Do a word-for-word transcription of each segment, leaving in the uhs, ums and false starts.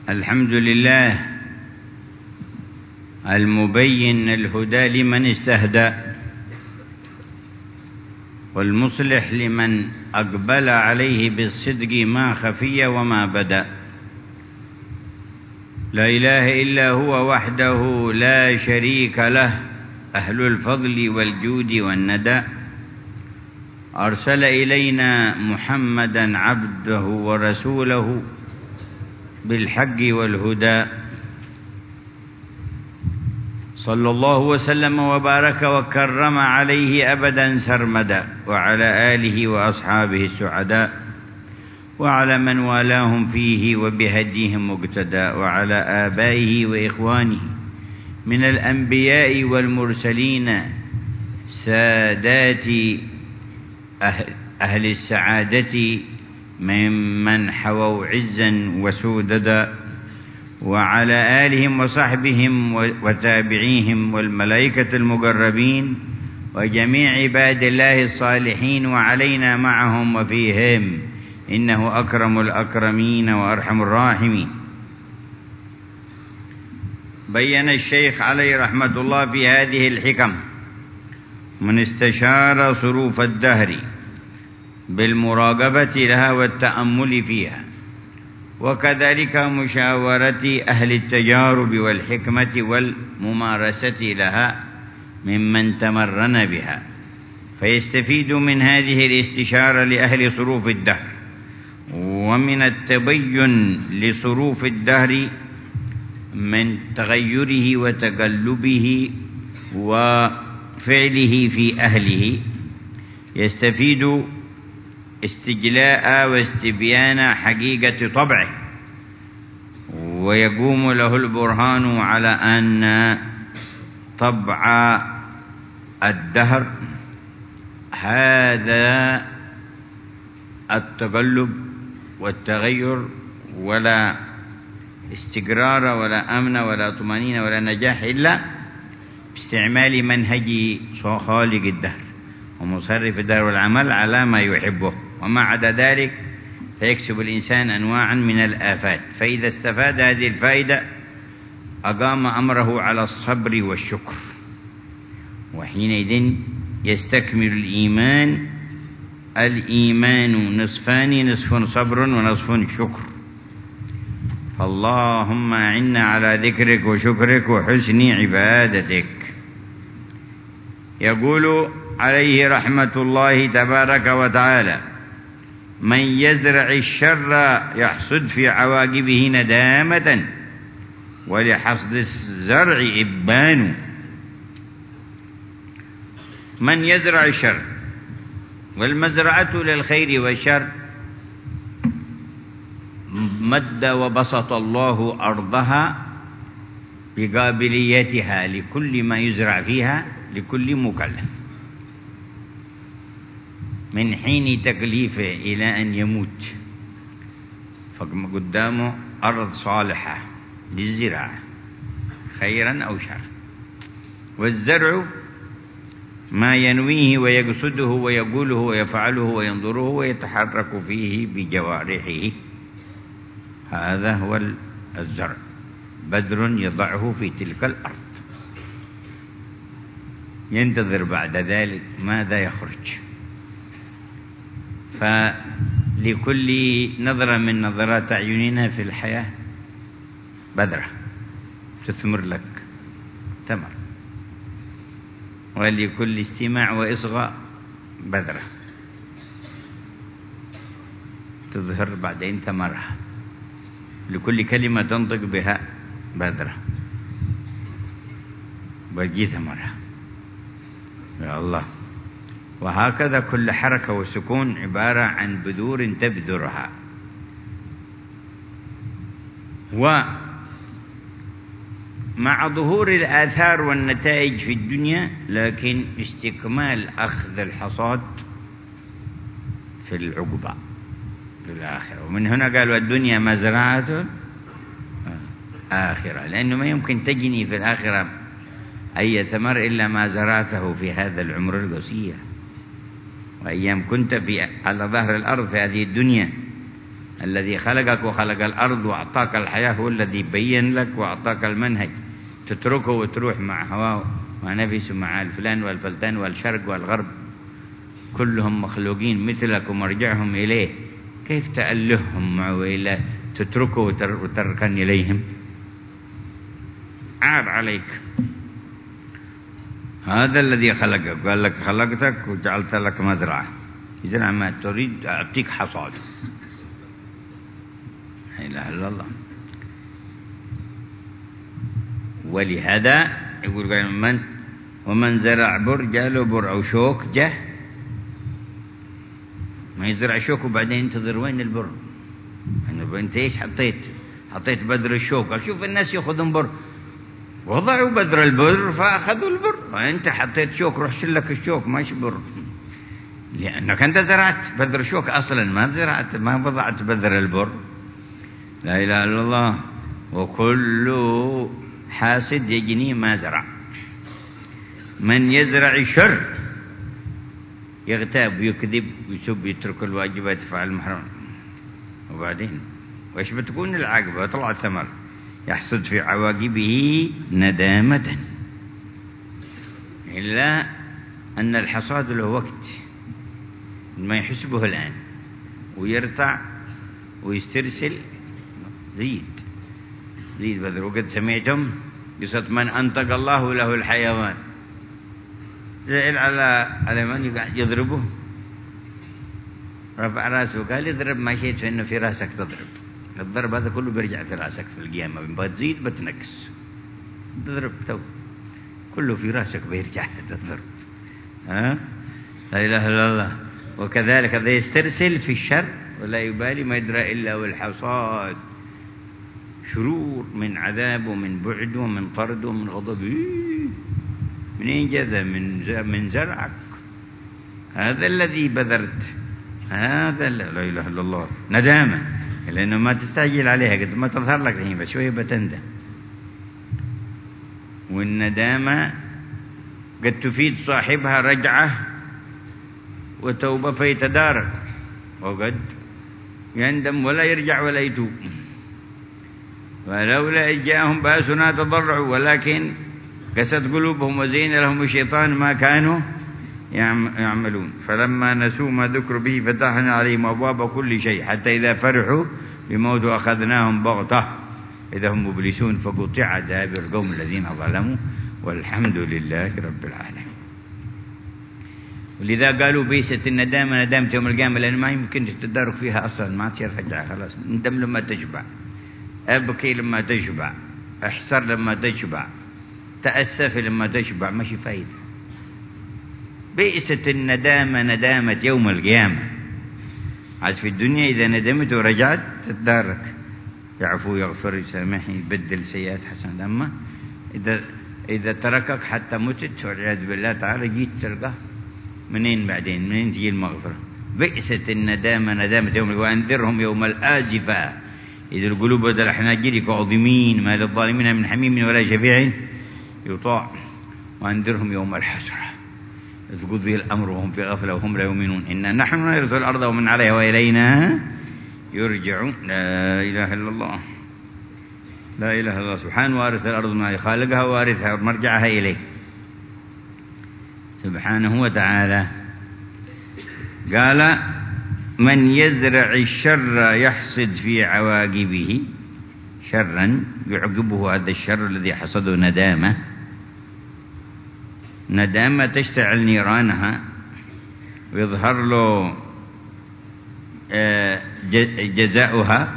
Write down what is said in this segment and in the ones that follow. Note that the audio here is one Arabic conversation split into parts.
الحمد لله المبين الهدى لمن استهدى، والمصلح لمن أقبل عليه بالصدق ما خفي وما بدا. لا إله إلا هو وحده لا شريك له، أهل الفضل والجود والندى. أرسل إلينا محمدا عبده ورسوله بالحق والهدى، صلى الله وسلم وبارك وكرم عليه أبدا سرمدا، وعلى آله وأصحابه السعداء، وعلى من والاهم فيه وبهديهم مقتدى، وعلى آبائه وإخوانه من الأنبياء والمرسلين سادات أهل, أهل السعادة ممن حووا عزا وسوددا، وعلى آلهم وصحبهم وتابعيهم والملائكة المقربين وجميع عباد الله الصالحين، وعلينا معهم وفيهم، إنه أكرم الأكرمين وأرحم الراحمين. بين الشيخ عليه رحمة الله في هذه الحكم: من استشار صروف الدهر بالمراقبة لها والتأمل فيها، وكذلك مشاورة أهل التجارب والحكمة والممارسة لها ممن تمرن بها، فيستفيد من هذه الاستشارة لأهل صروف الدهر، ومن التبين لصروف الدهر من تغيره وتقلبه وفعله في أهله، يستفيد استجلاء واستبيان حقيقة طبعه، ويقوم له البرهان على أن طبع الدهر هذا التقلب والتغير، ولا استقرار ولا أمن ولا طمأنينة ولا نجاح إلا باستعمال منهج خالق الدهر ومصرف الدهر والعمل على ما يحبه، وما عدا ذلك فيكسب الإنسان أنواعا من الآفات. فإذا استفاد هذه الفائدة أقام أمره على الصبر والشكر، وحينئذ يستكمل الإيمان. الإيمان نصفان: نصف صبر ونصف شكر. فاللهم أعنا على ذكرك وشكرك وحسن عبادتك. يقول عليه رحمة الله تبارك وتعالى: من يزرع الشر يحصد في عواقبه ندامة، ولحصد الزرع إبان. من يزرع الشر، والمزرعة للخير والشر مد وبسط الله أرضها بقابليتها لكل ما يزرع فيها لكل مكلف، من حين تكليفه إلى أن يموت، فقدامه أرض صالحة للزراعة خيرا أو شر. والزرع ما ينويه ويقصده ويقوله ويفعله وينظره ويتحرك فيه بجوارحه، هذا هو الزرع، بذر يضعه في تلك الأرض، ينتظر بعد ذلك ماذا يخرج. فلكل نظرة من نظرات أعيننا في الحياة بذرة تثمر لك ثمر، ولكل استماع وإصغاء بذرة تظهر بعدين ثمرها، لكل كلمة تنطق بها بذرة بيجي ثمرها يا الله. وهكذا كل حركة وسكون عبارة عن بذور تبذرها. ومع ظهور الآثار والنتائج في الدنيا، لكن استكمال أخذ الحصاد في العقبة في الآخرة. ومن هنا قالوا الدنيا مزرعة آخرة، لأنه ما يمكن تجني في الآخرة أي ثمر إلا ما زرعته في هذا العمر القصير. وأيام كنت في على ظهر الأرض في هذه الدنيا الذي خلقك وخلق الأرض وأعطاك الحياة هو الذي بين لك وأعطاك المنهج تتركه وتروح مع هواه مع نفسه مع الفلان والفلتان والشرق والغرب، كلهم مخلوقين مثلك ومرجعهم إليه. كيف تألههم وإلا تتركه وتركن إليهم؟ عار عليك. هذا الذي خلقك، قال لك خلقتك وجعلت لك مزرعة، إذا ما تريد أعطيك حصاد. لا إله إلا الله. ولهذا يقول قال من ومن زرع بر جاله بر أو شوك جه، ما يزرع شوك وبعدين ينتظر وين البر؟ أنت إيش حطيت؟ حطيت بذر الشوك. قال شوف الناس يأخذون بر، وضعوا بذر البر فأخذوا البر، وأنت حطيت شوك روح شلك الشوك ماشي بر، لأنك أنت زرعت بذر شوك أصلا، ما زرعت ما وضعت بذر البر. لا إله إلا الله. وكل حاسد يجني ما زرع. من يزرع الشر يغتاب ويكذب ويسب يترك الواجبات يفعل المحرم، وبعدين وإيش بتكون العاقبة؟ طلع الثمر. يحصد في عواقبه ندامة. إلا أن الحصاد له وقت ما يحسبه الآن ويرتع ويسترسل زيد زيد بدر. وقد سمعتم قصة من أنطق الله له الحيوان، زعل على على من يضربه، رفع راسه قال اضرب ما شئت فإنه في راسك تضرب. الضرب هذا كله بيرجع في راسك في القيامة، بتزيد بتنقص، تضرب تو كله في راسك بيرجع تضرب. ها لا إله إلا الله. وكذلك هذا يسترسل في الشر ولا يبالي، ما يدرى إلا والحصاد شرور من عذاب ومن بعد ومن طرد ومن غضب. منين جذا؟ من من زرعك هذا الذي بذرت، هذا لا إله إلا الله. ندامة، لأنه ما تستعجل عليها، قد ما تظهر لك الحين بس شوية بتندم. والندامة قد تفيد صاحبها رجعة وتوبة فيتدارك، وقد يندم ولا يرجع ولا يتوب. ولولا إذ جاءهم بأسنا تضرعوا ولكن قست قلوبهم وزين لهم الشيطان ما كانوا يعملون. فلما نسوا ما ذكروا به فتحنا عليهم أبواب كل شيء حتى إذا فرحوا بموت أخذناهم بغتة إذا هم مبلسون فقطع دابر القوم الذين ظلموا والحمد لله رب العالمين. ولذا قالوا بيسة الندامة ندامة يوم القيامة، لأن ما يمكن تتدارك فيها أصلا، ما تصير رجعة خلاص. ندم لما تشبع، أبكي لما تشبع، احسر لما تشبع، تأسف لما تشبع، ماشي فايدة. بئست الندامة ندامة يوم القيامة. عاد في الدنيا إذا ندمت ورجعت تتدارك، يعفو يغفر يسامح يبدل سيئات حسنات. أما إذا إذا تركك حتى متت والعياذ بالله تعالى جيت تلقاه منين بعدين؟ منين تجي المغفرة؟ بئست الندامة ندامة يوم القيامة. وأنذرهم يوم الآزفة إذا القلوب لدى الحناجر كاظمين ما للظالمين من حميم ولا شفيع يطاع. وأنذرهم يوم الحسرة إذ قضي الأمر وهم في غفلة وهم لا يؤمنون إنا نحن نرث الأرض ومن عليها وإلينا يرجعون. لا إله إلا الله. لا إله إلا الله. سبحان وارث الأرض ما خالقها وارثها ومرجعها إليه سبحانه وتعالى. قال من يزرع الشر يحصد في عواقبه شرا، يعقبه هذا الشر الذي حصده ندامة. ندامة تشتعل نيرانها ويظهر له جزاؤها،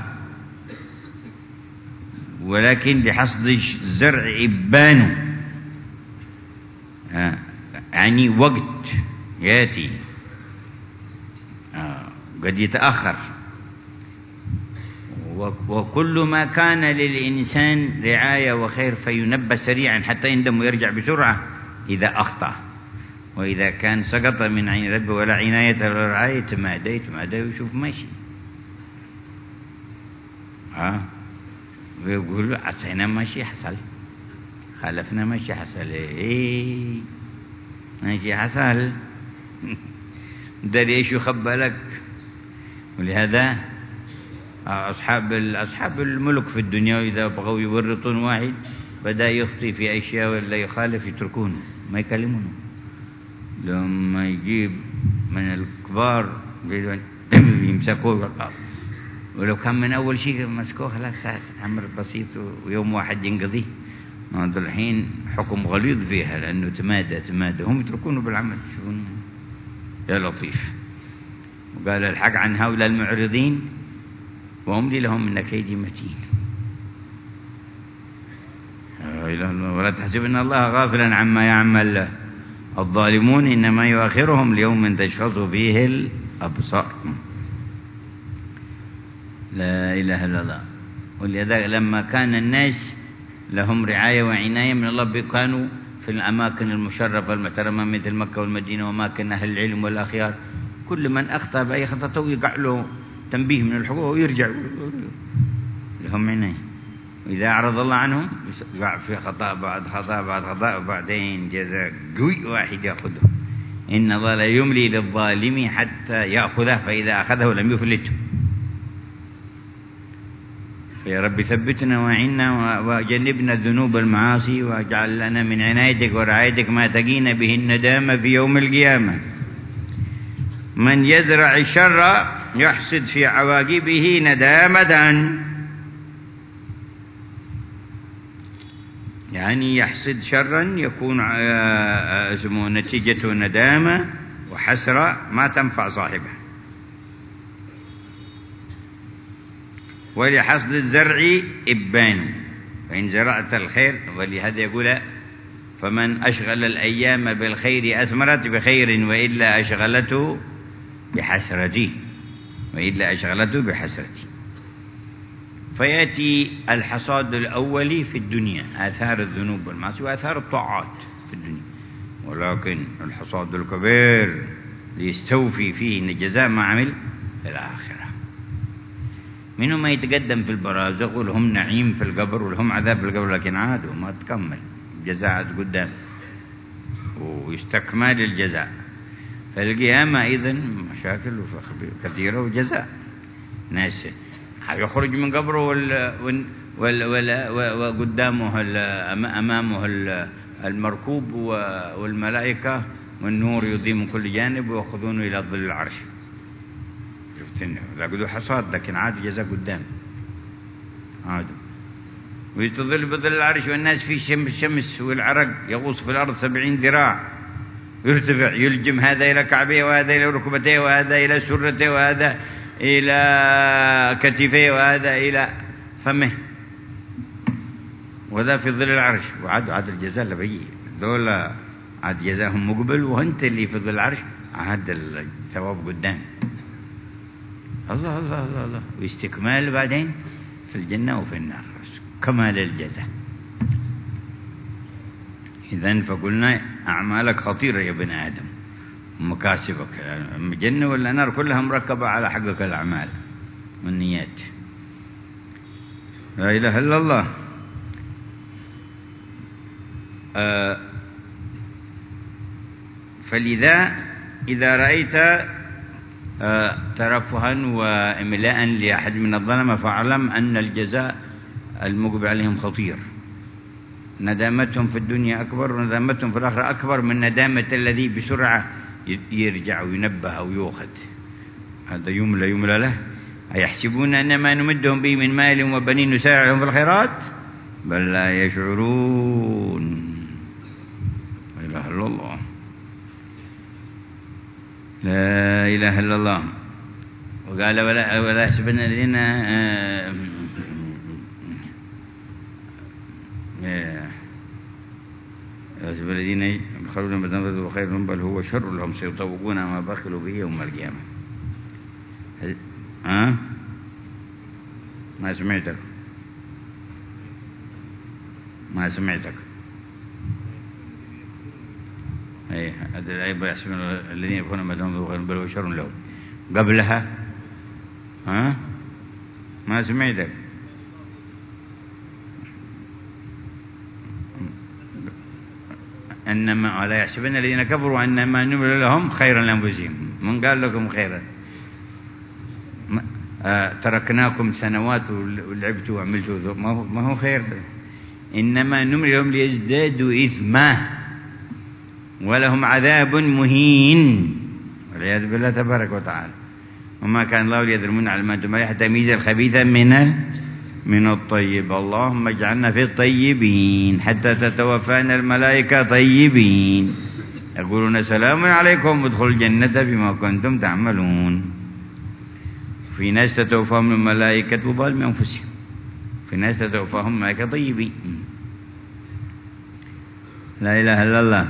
ولكن لحصد الزرع إبانه، يعني وقت يأتي قد يتأخر. وكل ما كان للإنسان رعاية وخير فينبه سريعا حتى يندم ويرجع بسرعة إذا أخطأ. وإذا كان سقط من عين ربه ولا عناية ولا رعاية تمادى تمادى ويشوف ماشي. ها ويقول عصينا ماشي حصل، خالفنا ماشي حصل، إيه ماشي حصل داري إيش يخبى لك. ولهذا أصحاب أصحاب الملك في الدنيا إذا بغوا يورطون واحد بدأ يخطي في أشياء ولا يخالف يتركونه ما يكلمونه. لما يجيب من الكبار يمسكوه، ولو كان من أول شيء مسكوه خلاص أمر بسيط ويوم واحد ينقضيه. هذا الحين حكم غليظ فيها لأنه تمادى تمادى هم يتركونه بالعمل. يا لطيف. وقال الحق عن هؤلاء المعرضين وأملي لهم من كيدي متين. ولا تحسبن الله غافلا عما يعمل الظالمون إنما يؤخرهم ليوم تشخص فيه الأبصار. لا إله إلا الله. ولذلك لما كان الناس لهم رعاية وعناية من الله كانوا في الأماكن المشرفة المحترمة مثل مكة والمدينة وأماكن أهل العلم والأخيار، كل من أخطأ بأي خطأ يقع له تنبيه من الحقوق ويرجع لهم عناية. وإذا أعرض الله عنهم يقع في خطأ بعد خطأ بعد خطأ وبعدين جزاء قوي واحد يأخذه. إن الله لا يملي للظالم حتى يأخذه فإذا أخذه لم يفلته. يا رب ثبتنا وعنا وجنبنا الذنوب والمعاصي واجعل لنا من عنايتك ورعايتك ما تقينا به الندامة في يوم القيامة. من يزرع الشر يحصد في عواقبه ندامة، يعني يحصد شرا يكون اسمه نتيجته ندامة وحسرة ما تنفع صاحبه. ولحصد الزرع إبان فإن زرعت الخير. ولهذا يقول فمن أشغل الأيام بالخير أثمرت بخير وإلا أشغلته بحسرته وإلا أشغلته بحسرته. فيأتي الحصاد الأولي في الدنيا آثار الذنوب والمعاصي وآثار الطاعات في الدنيا، ولكن الحصاد الكبير ليستوفي فيه إن جزاء ما عمل في الآخرة. منهم ما يتقدم في البرازخ ولهم نعيم في القبر ولهم عذاب في القبر، لكن عادوا ما تكمل جزاء قدام ويستكمل الجزاء. فالقيامة أيضا مشاكل كثيرة وجزاء. ناس يخرج من قبره وقدامه أمامه المركوب والملائكة والنور يضيء من كل جانب ويأخذونه إلى ظل العرش. لقدوا حصاد لكن عاد جزاء قدام عادوا. ويتظل بظل العرش والناس في شمس الشمس والعرق يغوص في الأرض سبعين ذراع يرتفع يلجم هذا إلى كعبيه وهذا إلى ركبتيه وهذا إلى سرته وهذا إلى كتفيه وهذا إلى فمه وذا في ظل العرش. وعاد عاد الجزاء اللي بيجي دول عاد جزاهم مقبل وانت اللي في ظل العرش عاد الثواب قدام. الله الله الله الله. واستكمال بعدين في الجنة وفي النار كمال الجزاء. إذن فقلنا أعمالك خطيرة يا ابن آدم، مكاسبك الجنة ولا النار كلها مركبة على حقك الأعمال والنيات. لا إله إلا الله. آه فلذا إذا رأيت آه ترفها وإملاء لأحد من الظلمة فاعلم أن الجزاء المقبل عليهم خطير. ندامتهم في الدنيا أكبر وندامتهم في الآخرة أكبر من ندامة الذي بسرعة يرجع وينبه أو يؤخذ. هذا يملى يملى له. أيحسبون أن ما نمدهم به من مال وبنين نسارع لهم في الخيرات بل لا يشعرون. لا إله إلا الله. لا إله إلا الله. وقال ولا ولا يحسبن الذين آه يحسب الذين يبخلون بما آتاهم خير بل هو شر لهم سيطوقون ما بخلوا به يوم القيامة. ها أه؟ ما سمعتك ما سمعتك اي هذا الآية يحسب الذين يبخلون بما آتاهم خير بل هو شر لهم. قبلها ها أه؟ ما سمعتك أنما ولا يحسبن الذين كفروا أنما نملي لهم خيرا لأنفسهم. من قال لكم خيرا؟ آه تركناكم سنوات ولعبتوا وعملتوا، ما هو ما هو خير. إنما نملي لهم ليزدادوا إثما ولهم عذاب مهين والعياذ بالله تبارك وتعالى. وما كان الله ليظلمون على ما أنتم حتى يميز الخبيث من من الطيب. اللهم اجعلنا في الطيبين حتى تتوفانا الملائكة طيبين يقولون سلام عليكم ادخلوا الجنة بما كنتم تعملون. في ناس تتوفاهم الملائكة ظالمين أنفسهم، في ناس تتوفاهم الملائكة طيبين. لا إله إلا الله.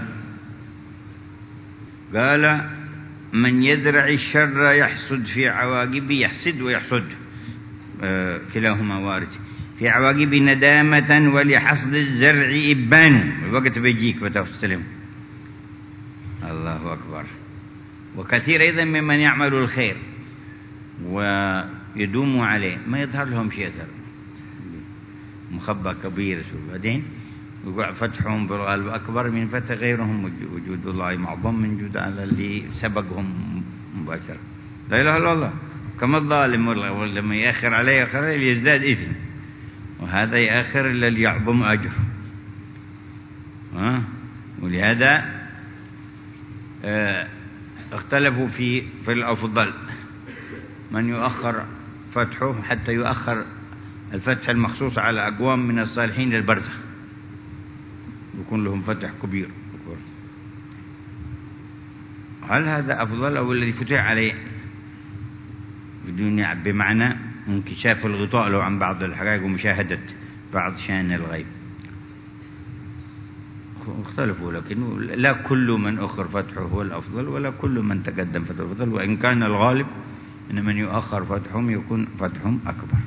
قال من يزرع الشر يحصد في عواقبه، يحصد ويحصد آه كلاهما وارد. في عواقب ندامة ولحصد الزرع إبان، الوقت بيجيك بتستلم. الله أكبر. وكثير أيضا ممن يعمل الخير ويدوم عليه ما يظهر لهم شيء أثر، مخبى كبير. بعدين وقع فتحهم بالغالب أكبر من فتح غيرهم، وجود الله معظم من جود على اللي سبقهم مباشرة. لا إله إلا الله. كما الظالم لما يأخر عليه يأخر عليه يزداد إثم، وهذا يأخر إلا ليعظم أجره. ها؟ ولهذا اه اختلفوا في في الأفضل، من يؤخر فتحه حتى يؤخر الفتح المخصوص على أقوام من الصالحين للبرزخ، يكون لهم فتح كبير. هل هذا أفضل أو الذي فتح عليه بدون بمعنى انكشاف الغطاء له عن بعض الحقائق ومشاهدة بعض شأن الغيب؟ اختلفوا، لكن لا كل من أخر فتحه هو الأفضل ولا كل من تقدم فتحه الأفضل، وإن كان الغالب أن من يؤخر فتحهم يكون فتحهم أكبر.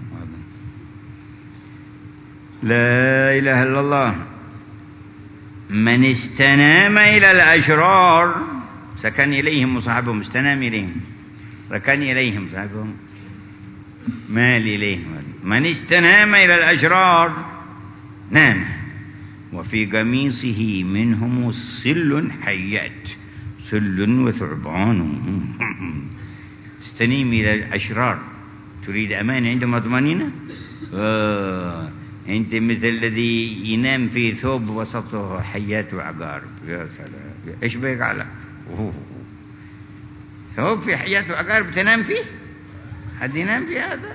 لا إله إلا الله. من استنام إلى الأشرار سكن إليهم وصحبهم، استنام إليهم ركن إليهم صحبهم مال إليهم. من استنام إلى الأشرار نام وفي قميصه منهم سل حيات، سل وثعبان. تستنيم إلى الأشرار تريد أمان عندما طمأنينة؟ آه. أنت مثل الذي ينام في ثوب وسطه حيات وعقارب. يا سلام، إيش بيك على أوه. ثوب في حيات وعقارب تنام فيه؟ حد ينام في هذا؟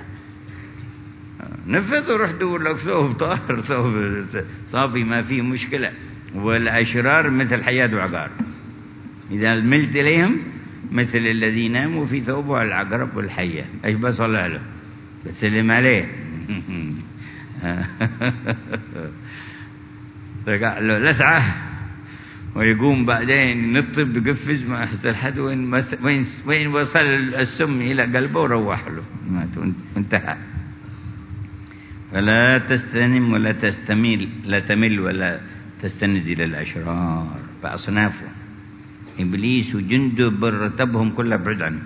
نفذ وروح دور لك ثوب طاهر، ثوب صافي ما فيه مشكلة. والأشرار مثل حيات وعقارب، إذا ملت إليهم مثل الذي ناموا في ثوبه العقرب والحية. إيش بصلح له؟ بسلم عليه. رجع له لسعة ويقوم بعدين نطب بقفز ما أحسن حد وين وين وين وصل السم إلى قلبه وروح له مات وانتهى. فلا تستنم ولا تستميل، لا تمل ولا تستند إلى الأشرار فأصنافه. إبليس وجنده برتبهم كلها بعد عنه.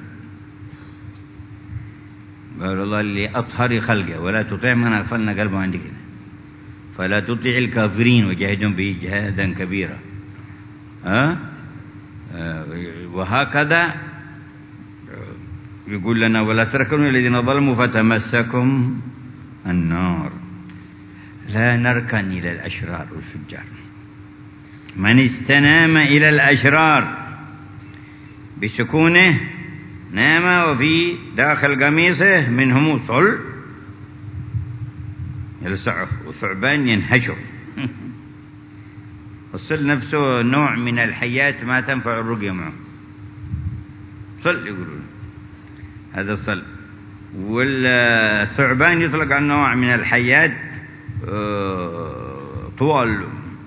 قال الله لأطهر خلقه ولا تطع من أغفلنا قلبه عندك، فلا تطع الكافرين وجاهدهم به جهادا كبيرا. أه؟ أه وهكذا يقول لنا ولا تركنوا الذين ظلموا فتمسكم النار. لا نركن إلى الأشرار والفجار. من استنام إلى الأشرار بسكونه نام وفي داخل قميصه منهم صل يلسعه وثعبان ينهشه. الصل نفسه نوع من الحيات ما تنفع الرقية معه، صل يقولون هذا الصل. والثعبان يطلق على نوع من الحيات طوال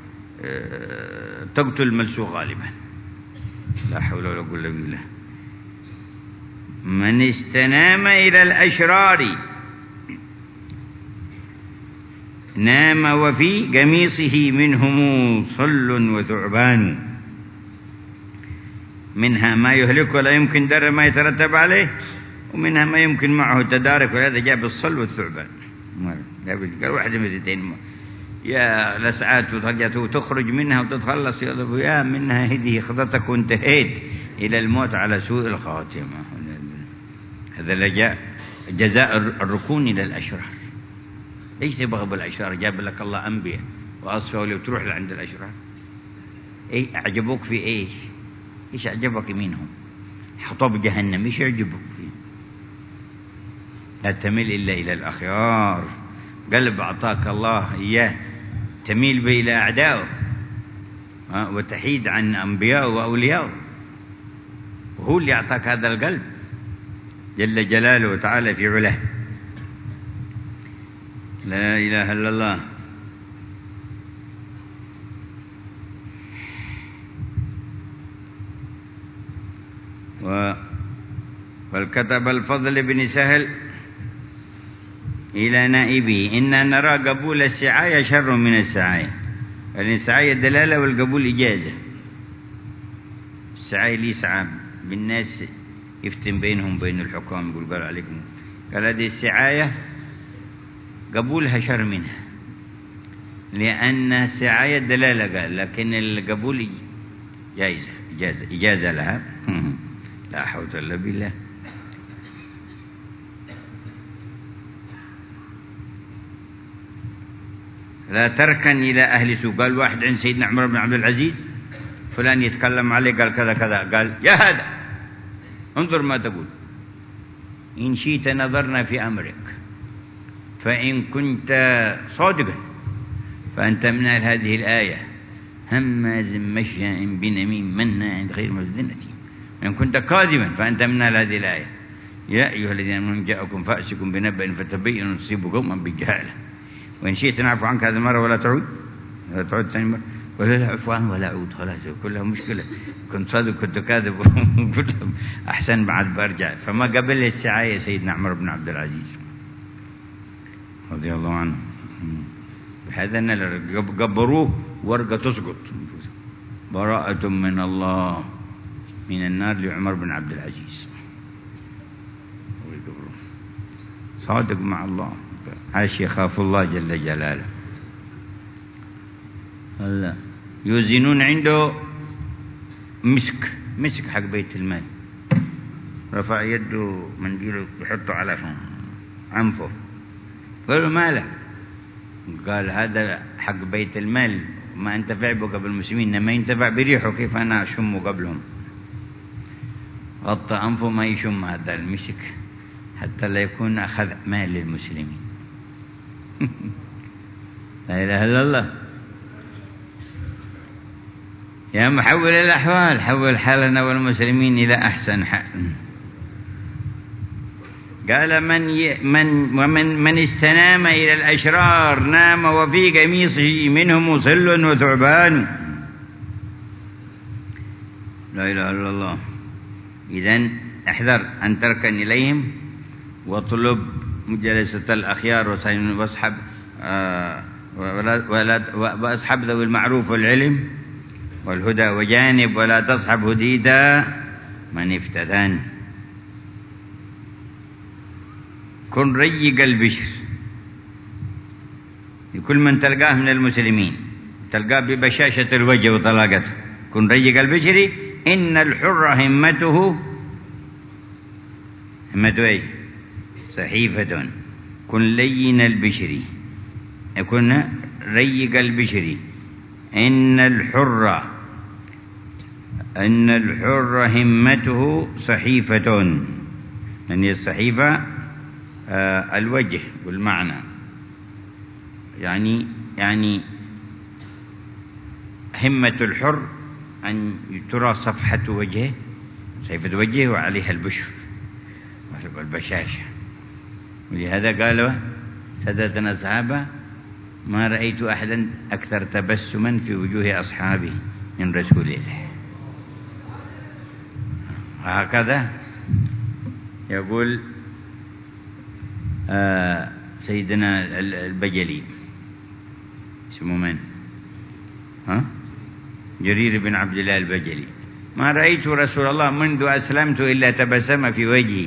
تقتل الملسوع غالبا. لا حول ولا قوة إلا بالله. من استنام إلى الأشرار نام وفي قميصه منهم صل وثعبان، منها ما يهلك ولا يمكن در ما يترتب عليه، ومنها ما يمكن معه تدارك، ولهذا جاب الصل والثعبان. قال واحدة من الاثنين يا لسعات وتخرج منها وتتخلص يا منها هذه خطتك وانتهيت إلى الموت على سوء الخاتمة. هذا اللي جاء جزاء الركون إلى الأشرار. ليش تبغى بالأشرار؟ جاب لك الله أنبياء وأصفوا لي وتروح لعند الأشرار. إيه أعجبوك في إيش؟ إيش أعجبك منهم؟ حطب جهنم إيش يعجبك فيه؟ لا تميل إلا إلى الأخيار. قلب أعطاك الله إياه تميل به إلى أعدائه وتحيد عن أنبيائه وأوليائه، وهو اللي أعطاك هذا القلب جل جلاله وتعالى في علاه. لا إله إلا الله. وكتب الفضل بن سهل إلى نائبه: إنا نرى قبول السعاية شر من السعاية. يعني السعاية دلالة والقبول إجازة. السعاية لي سعاب بالناس يفتن بينهم بين الحكام، يقول قال عليكم، قال هذه السعاية قبولها شر منها، لأن السعاية دلالة قال، لكن القبول جائزة إجازة, إجازة لها. لا حول ولا بالله. لا تركن إلى أهل سوء. قال واحد عند سيدنا عمر بن عبد العزيز فلان يتكلم عليه، قال كذا كذا، قال يا هذا انظر ما تقول، إن شئت نظرنا في أمرك، فإن كنت صادقا فأنت من أهل هذه الآية: هماز مشاء بنميم مناع غير مذنة. وإن كنت كاذبا فأنت من أهل هذه الآية: يا أيها الذين آمنوا جاءكم فاسق بنبأ فتبينوا تصيبوا قوما بجهالة. وإن شئت نعفو عنك هذه المرة ولا تعود، ولا تعود ثاني مرة، ولا لا عفو عنه ولا أعود. خلاص كلها مشكلة، كنت صادق كنت كاذب أحسن بعد برجع. فما قبل السعاية سيدنا عمر بن عبد العزيز رضي الله عنه، بهذا أن قبروه ورقة تسقط: براءة من الله من النار لعمر بن عبد العزيز. صادق مع الله، عاش يخاف الله جل جلاله. هلا يوزنون عنده مسك مسك حق بيت المال، رفع يده منديله يحطه على عنفه، قالوا مالك؟ قال هذا حق بيت المال ما انتفع به قبل المسلمين، انما ينتفع بريحه، كيف انا اشمه قبلهم؟ غطى انفه ما يشم هذا المسك حتى لا يكون اخذ مال للمسلمين. لا اله الا الله. يا محول الأحوال حول حالنا والمسلمين إلى أحسن حال. قال من ي... من ومن من استنام إلى الأشرار نام وفي قميصه منهم صل وثعبان. لا إله إلا الله. إذن احذر أن تركن إليهم، واطلب مجالسة الأخيار واصحب آه واصحب ذوي المعروف والعلم والهدى وجانب ولا تصحب هديدا من افتدان. كن ريق البشر لكل من تلقاه من المسلمين، تلقاه ببشاشة الوجه وطلاقته. كن ريق البشر إن الحر همته همته ايش؟ صحيفة. كن لين البشر، يكون ريق البشر إن الحر إن الحر همته صحيفة. يعني الصحيفة آه الوجه بالمعنى، يعني يعني همة الحر أن ترى صفحة وجهه، صحيفة وجهه وعليها البشر والبشاشة. ولهذا قالوا سادتنا الصحابة: ما رأيت أحدا أكثر تبسما في وجوه أصحابه من رسول الله. وهكذا يقول آه سيدنا البجلي، اسمه من؟ ها؟ جرير بن عبد الله البجلي: ما رأيت رسول الله منذ أسلمت إلا تبسم في وجهي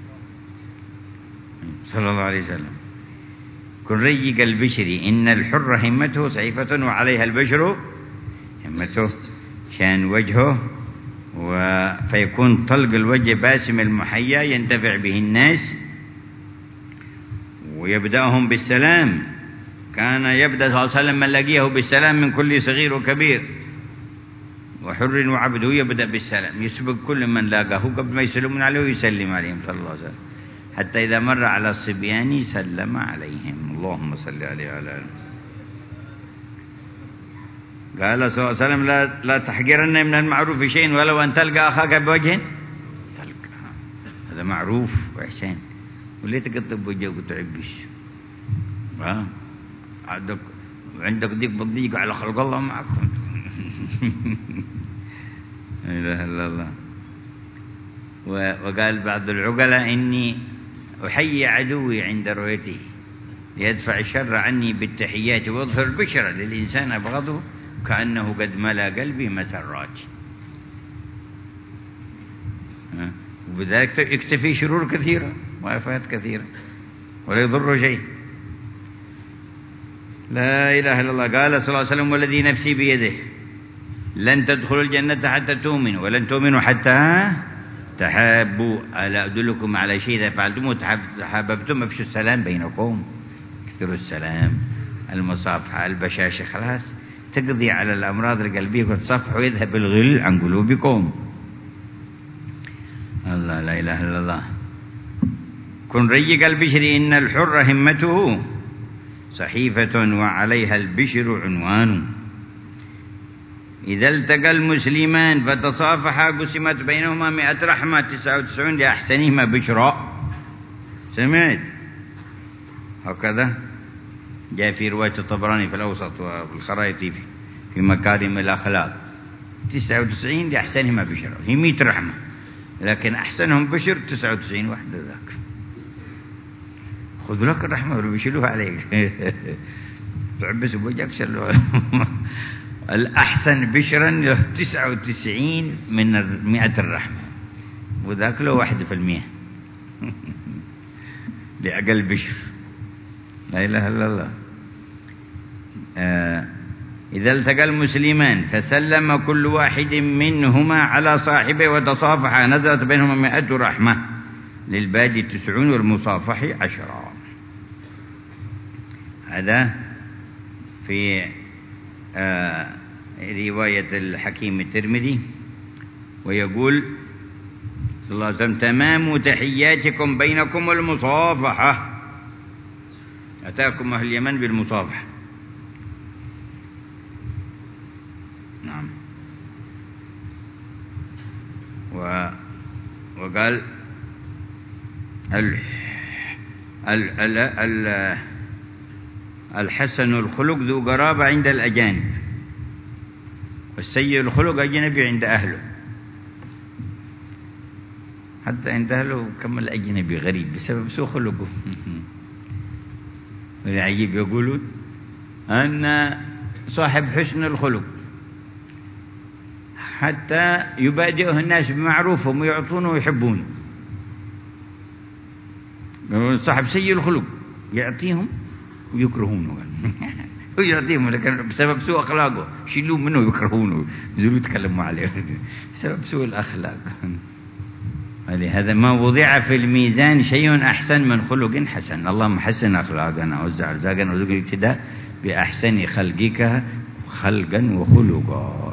صلى الله عليه وسلم. كن ريق البشر إن الحر همته صحيفة وعليها البشر همته، شان وجهه فيكون طلق الوجه باسم المحيا ينتفع به الناس ويبدأهم بالسلام. كان يبدأ صلى الله عليه وسلم من لقيه بالسلام من كل صغير وكبير وحر وعبد، يبدأ بالسلام، يسبق كل من لاقاه قبل ما يسلمون عليه ويسلم عليهم صلى الله عليه وسلم، حتى إذا مر على الصبيان سلم عليهم. اللهم صل عليه وعلى آله. قال صلى الله عليه وسلم: لا, لا تحقرن من المعروف شيء ولو أن تلقى أخاك بوجه تلقى. هذا معروف وإحسان، وليه تقطب وجهك وتعبش؟ ها عندك عندك ضيق بتضيق على خلق الله معكم. لا إله إلا الله. وقال بعض العقلاء: إني أحيي عدوي عند رؤيته ليدفع الشر عني بالتحيات ويظهر البشرى للإنسان أبغضه كأنه قد ملا قلبي مسرات. وبذلك يكتفي شرور كثيرة وآفات كثيرة ولا يضر شيء. لا إله إلا الله. قال صلى الله عليه وسلم: والذي نفسي بيده لن تدخلوا الجنة حتى تؤمنوا ولن تؤمنوا حتى تحابوا. ألا أدلكم على شيء إذا فعلتم تحاببتم؟ افشوا السلام بينكم، اكثروا السلام، المصافحة، البشاشة، خلاص تقضي على الأمراض القلبية وتصفحوا يذهب الغل عن قلوبكم. الله لا إله إلا الله. كن ريق البشر إن الحر همته صحيفة وعليها البشر عنوان. إذا التقى المسلمان فتصافحا قسمت بينهما مئة رحمة تسعة وتسعون لأحسنهما بشرى. سمعت؟ هكذا جاء في رواية الطبراني في الأوسط والخرائطي في مكارم الأخلاق تسعة وتسعين لأحسنهما بشرى. هي مئة رحمة لكن أحسنهم بشر تسعة وتسعين واحدة. ذاك خذ لك الرحمة وبيشيلوها عليك. تعبس بوجهك شلوها. الأحسن بشرا له تسعة وتسعين من مئة الرحمة، وذاك له واحد في المئة لأقل بشر. لا إله إلا الله. آه إذا التقى المسلمان فسلم كل واحد منهما على صاحبه وتصافحا نزلت بينهما مئة رحمة للبادي تسعون والمصافح عشرة. هذا في آه رواية الحكيم الترمذي. ويقول صلى الله عليه وسلم: تمام تحياتكم بينكم المصافحة. أتاكم أهل اليمن بالمصافحة. نعم. و وقال ال ال ال ال الحسن الخلق ذو قرابة عند الأجانب، والسيء الخلق أجنبي عند أهله. حتى عند أهله كم الأجنبي غريب بسبب سوء خلقه. والعجيب يقولون أن صاحب حسن الخلق حتى يبادئه الناس بمعروفهم ويعطونه ويحبونه. صاحب سيء الخلق يعطيهم ويكرهونه. ويعطيهم لكن بسبب سوء أخلاقه شيلوه منه ويكرهونه يزولوا يتكلموا عليه بسبب سوء الأخلاق. ولهذا ما وضع في الميزان شيء أحسن من خلق حسن. اللهم حسن أخلاقنا وزع رزاقنا وارزقنا الاقتداء بأحسن خلقك خلقا وخلقا.